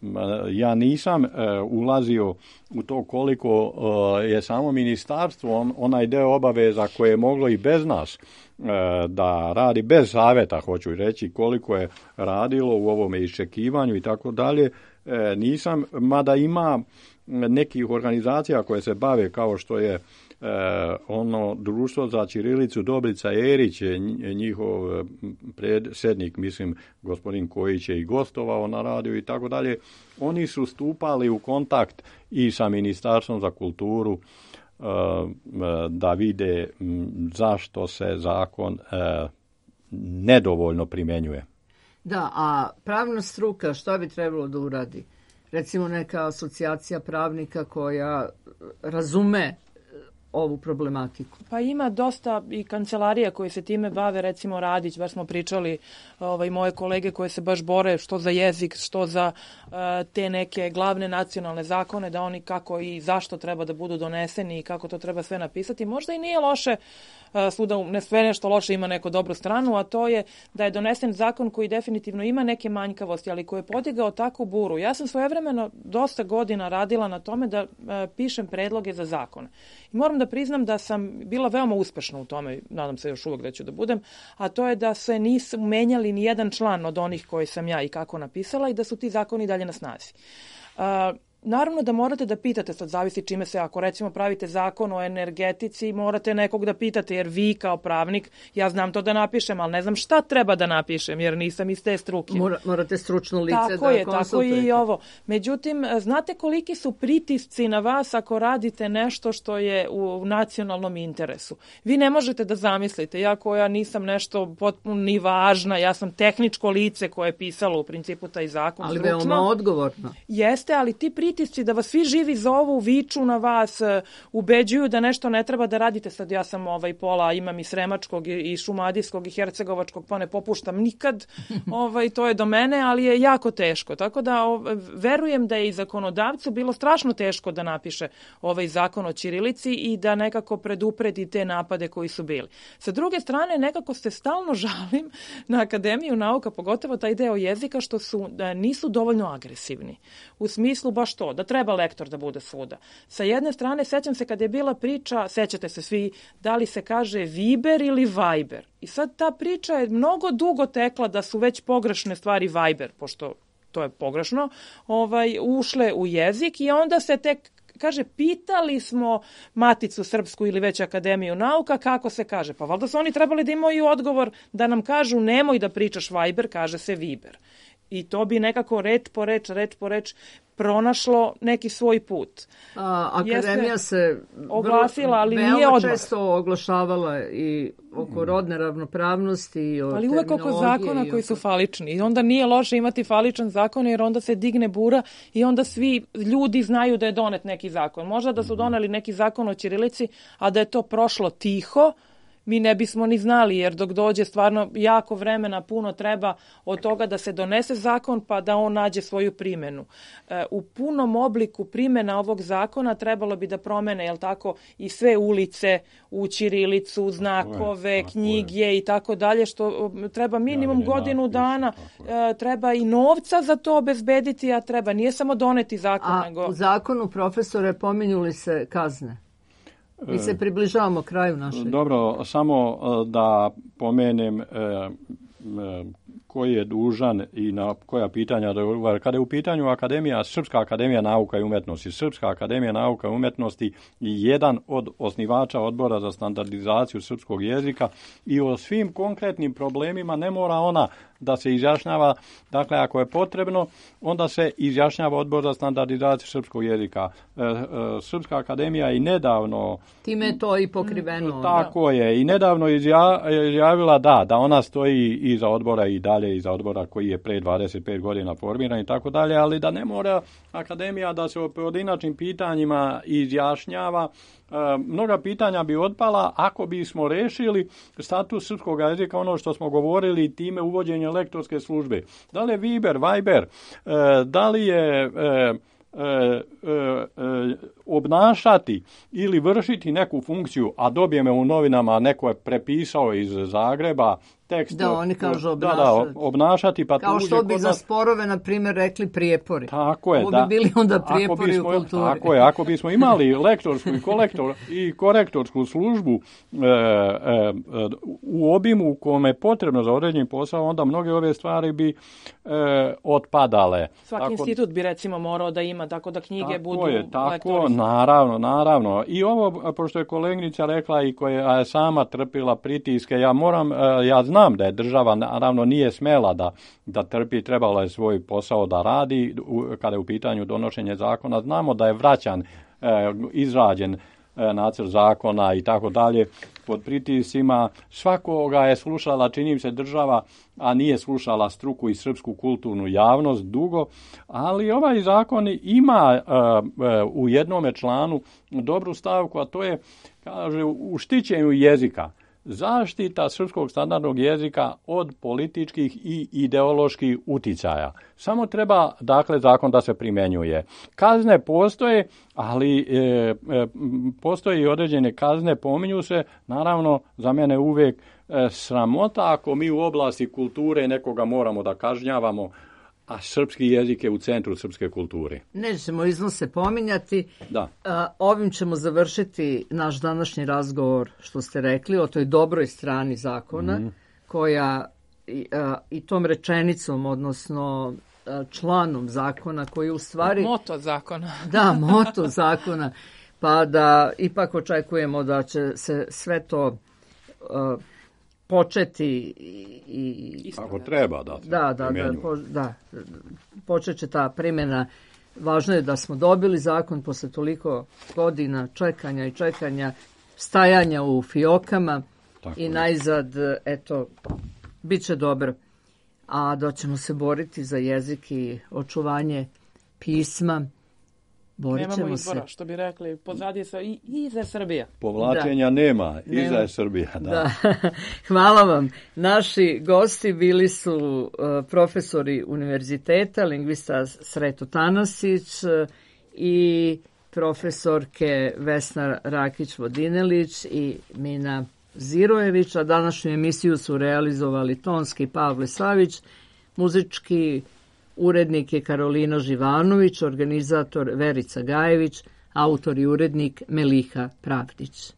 ja nisam a, ulazio u to koliko a, je samo ministarstvo on, onaj deo obaveza koje je moglo i bez nas a, da radi bez savjeta, hoću reći koliko je radilo u ovome iščekivanju i tako dalje. Nisam, mada ima nekih organizacija koje se bave, kao što je E, ono društvo za ćirilicu Dobrica Erić, njihov predsjednik, mislim gospodin Kojić je i gostovao na radiju i tako dalje. Oni su stupali u kontakt i sa Ministarstvom za kulturu e, da vide zašto se zakon e, nedovoljno primjenjuje. Da, a pravna struka šta bi trebalo da uradi? Recimo neka asocijacija pravnika koja razume ovu problematiku? Pa ima dosta i kancelarija koje se time bave, recimo Radić, baš smo pričali, ovaj, moje kolege koje se baš bore što za jezik, što za uh, te neke glavne nacionalne zakone, da oni kako i zašto treba da budu doneseni i kako to treba sve napisati. Možda i nije loše, uh, svuda ne sve nešto loše ima neku dobru stranu, a to je da je donesen zakon koji definitivno ima neke manjkavosti, ali koji je podigao takvu buru. Ja sam svojevremeno dosta godina radila na tome da uh, pišem predloge za zakone. I moram da priznam da sam bila veoma uspešna u tome, nadam se još uvek da ću da budem, a to je da se nisu menjali ni jedan član od onih koji sam ja i kako napisala i da su ti zakoni dalje na snazi. Uh, Naravno da morate da pitate, sad zavisi čime se, ako recimo pravite zakon o energetici, morate nekog da pitate, jer vi kao pravnik, ja znam to da napišem, ali ne znam šta treba da napišem, jer nisam iz te struke. Mora, morate stručno lice tako da je, konsultujete. Tako je i ovo. Međutim, znate koliki su pritisci na vas ako radite nešto što je u nacionalnom interesu. Vi ne možete da zamislite, ja koja nisam nešto potpuno ni važna, ja sam tehničko lice koje je pisalo u principu taj zakon. Ali stručno. veoma odgovorno. Jeste, ali ti pritisci da vas svi živi zovu, viču na vas, ubeđuju da nešto ne treba da radite. Sad ja sam ovaj pola, imam i sremačkog i šumadijskog i hercegovačkog, pa ne popuštam nikad. Ovaj, to je do mene, ali je jako teško. Tako da ovaj, verujem da je i zakonodavcu bilo strašno teško da napiše ovaj zakon o ćirilici i da nekako predupredi te napade koji su bili. Sa druge strane, nekako se stalno žalim na Akademiju nauka, pogotovo taj deo jezika, što su, da nisu dovoljno agresivni. U smislu baš to, da treba lektor da bude svuda. Sa jedne strane, sećam se kad je bila priča, sećate se svi, da li se kaže Viber ili Viber. I sad ta priča je mnogo dugo tekla da su već pogrešne stvari Viber, pošto to je pogrešno, ovaj, ušle u jezik i onda se tek kaže, pitali smo Maticu srpsku ili već Akademiju nauka kako se kaže. Pa valjda su oni trebali da imaju odgovor da nam kažu nemoj da pričaš Viber, kaže se Viber. I to bi nekako reč po reč, reč po reč pronašlo neki svoj put. A, akademija Jeste se oglasila, ali veoma nije odmah. često oglašavala i oko rodne ravnopravnosti i o ali uvek oko zakona oko... koji su falični. I onda nije loše imati faličan zakon, jer onda se digne bura i onda svi ljudi znaju da je donet neki zakon. Možda da su doneli neki zakon o ćirilici, a da je to prošlo tiho, mi ne bismo ni znali, jer dok dođe stvarno jako vremena puno treba od toga da se donese zakon pa da on nađe svoju primjenu. E, u punom obliku primjena ovog zakona trebalo bi da promene, jel tako, i sve ulice u ćirilicu, znakove, tako knjige je. I tako dalje, što treba minimum ja, godinu napis, dana, e, treba i novca za to obezbediti, a treba, nije samo doneti zakon. A nego... u zakonu, profesore, pominju li se kazne? Mi se približavamo kraju našeg. Dobro, samo da pomenem koji je dužan i na koja pitanja da odgovara. Kada je u pitanju akademija, Srpska akademija nauka i umetnosti, Srpska akademija nauka i umetnosti je jedan od osnivača odbora za standardizaciju srpskog jezika i o svim konkretnim problemima ne mora ona da se izjašnjava, dakle ako je potrebno, onda se izjašnjava odbor za standardizaciju srpskog jezika. E, e, Srpska akademija i nedavno... Time je to i pokriveno. Tako da. je, i nedavno izja, izjavila da, da ona stoji iza odbora i dalje iza odbora koji je pre dvadeset pet godina formiran i tako dalje, ali da ne mora akademija da se o pojedinačnim pitanjima izjašnjava. E, mnoga pitanja bi otpala ako bismo rešili status srpskog jezika, ono što smo govorili, time uvođenje lektorske službe. Da li je Viber, Viber, e, da li je e, e, e, obnašati ili vršiti neku funkciju, a dobijeme u novinama, neko je prepisao iz Zagreba tekst. Da, oni kažu obnašati. Da, da, obnašati. Pa kao što bi za nas... sporove, na primjer, rekli prijepori. Tako je, Ovo da. bi bili onda prijepori bismo, u kulturi. Tako je, ako bismo imali lektorsku i, kolektor, i korektorsku službu e, e, u obimu u kome je potrebno za određeni posao, onda mnoge ove stvari bi e, otpadale. Svaki tako, institut bi recimo morao da ima, tako da knjige tako budu je, tako, lektori. Naravno, naravno. I ovo, pošto je kolegnica rekla i koja je sama trpila pritiske, ja moram, ja znam da je država, naravno, nije smela da, da trpi, trebala je svoj posao da radi u, kada je u pitanju donošenje zakona. Znamo da je vraćan, e, izrađen nacrt zakona i tako dalje, pod pritiscima. Svakoga je slušala, čini mi se, država, a nije slušala struku i srpsku kulturnu javnost dugo, ali ovaj zakon ima u jednome članu dobru stavku, a to je, kaže, u štićenju jezika. Zaštita srpskog standardnog jezika od političkih i ideoloških uticaja. Samo treba, dakle, zakon da se primjenjuje. Kazne postoje, ali e, e, postoje i određene kazne, pominju se, naravno, za mene uvijek e, sramota ako mi u oblasti kulture nekoga moramo da kažnjavamo, a srpski jezik je u centru srpske kulture. Nećemo iznose pominjati. Da. A, ovim ćemo završiti naš današnji razgovor, što ste rekli, o toj dobroj strani zakona, mm. koja i, a, i tom rečenicom, odnosno a, članom zakona, koji u stvari... Moto zakona. Da, moto zakona. Pa da ipak očekujemo da će se sve to... A, početi i... Ako treba, da. Da, da, da, po, da. Počet će ta primjena. Važno je da smo dobili zakon posle toliko godina čekanja i čekanja, stajanja u fiokama. Tako i je. Najzad, eto, bit će dobro. A da ćemo se boriti za jezik i očuvanje pisma. Borit ćemo Nemamo izbora, se. Što bi rekli, pozadije se i, i za Srbija. Povlačenja da. nema, i za Srbija. Da. Da. Hvala vam. Naši gosti bili su uh, profesori univerziteta, lingvista Sreto Tanasić uh, i profesorke Vesna Rakić-Vodinelić i Mina Zirojević, a današnju emisiju su realizovali tonski Pavle Savić, muzički urednik je Karolina Živanović, organizator Verica Gajević, autor i urednik Meliha Pravdić.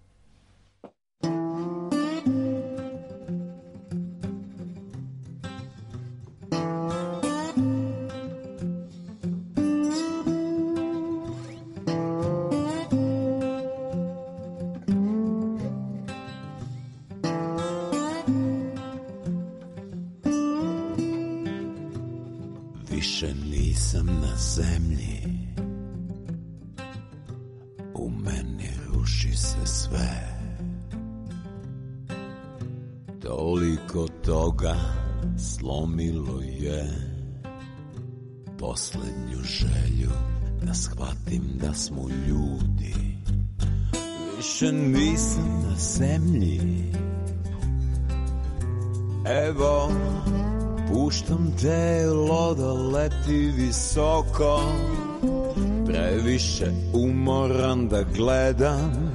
Više nisam na zemlji, u meni ruši se sve. Toliko toga slomilo je poslednju želju da shvatim da smo ljudi. Više nisam na zemlji, evo puštam telo da leti visoko, previše umoran da gledam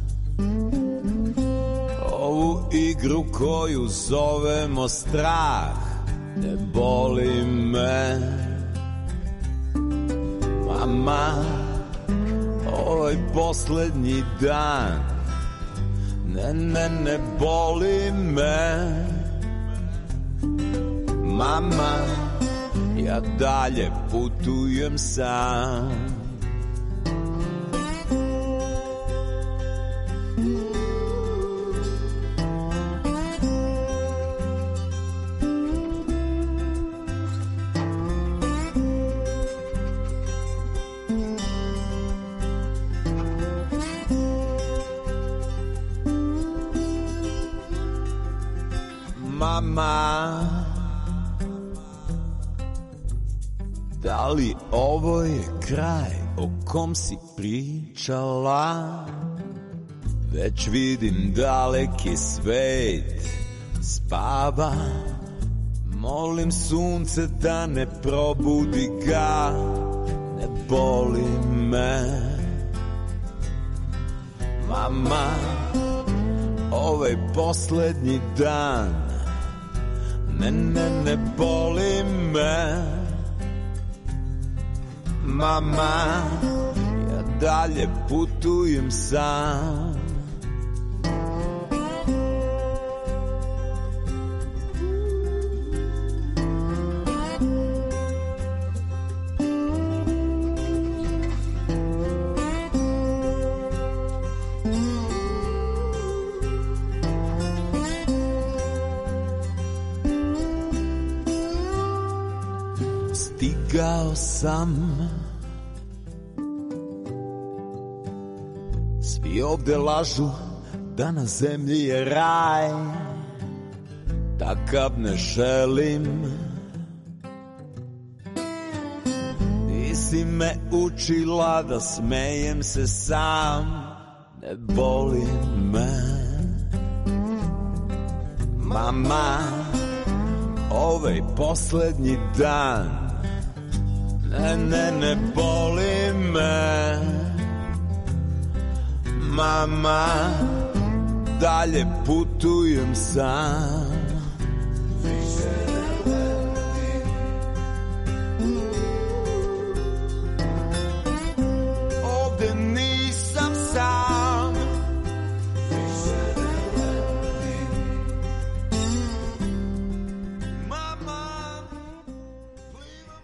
ovu igru koju zovemo strah. Ne boli me, mama, ovaj poslednji dan. Ne, ne, ne boli me, mama, ja dalje putujem sam. Mama, da li ovo je kraj o kom si pričala? Već vidim daleki svet spava. Molim sunce da ne probudi ga. Ne boli me, mama, ovaj poslednji dan. Ne, ne, ne boli me, mama, ja dalje putujem sam. Stigao sam Svi ovde lažu da na zemlji je raj, takav ne želim. Nisi me učila da smejem se sam, ne boli me. Mama, ovaj poslednji dan, ne, ne, ne boli me. Mama, dalje putujem sam. Više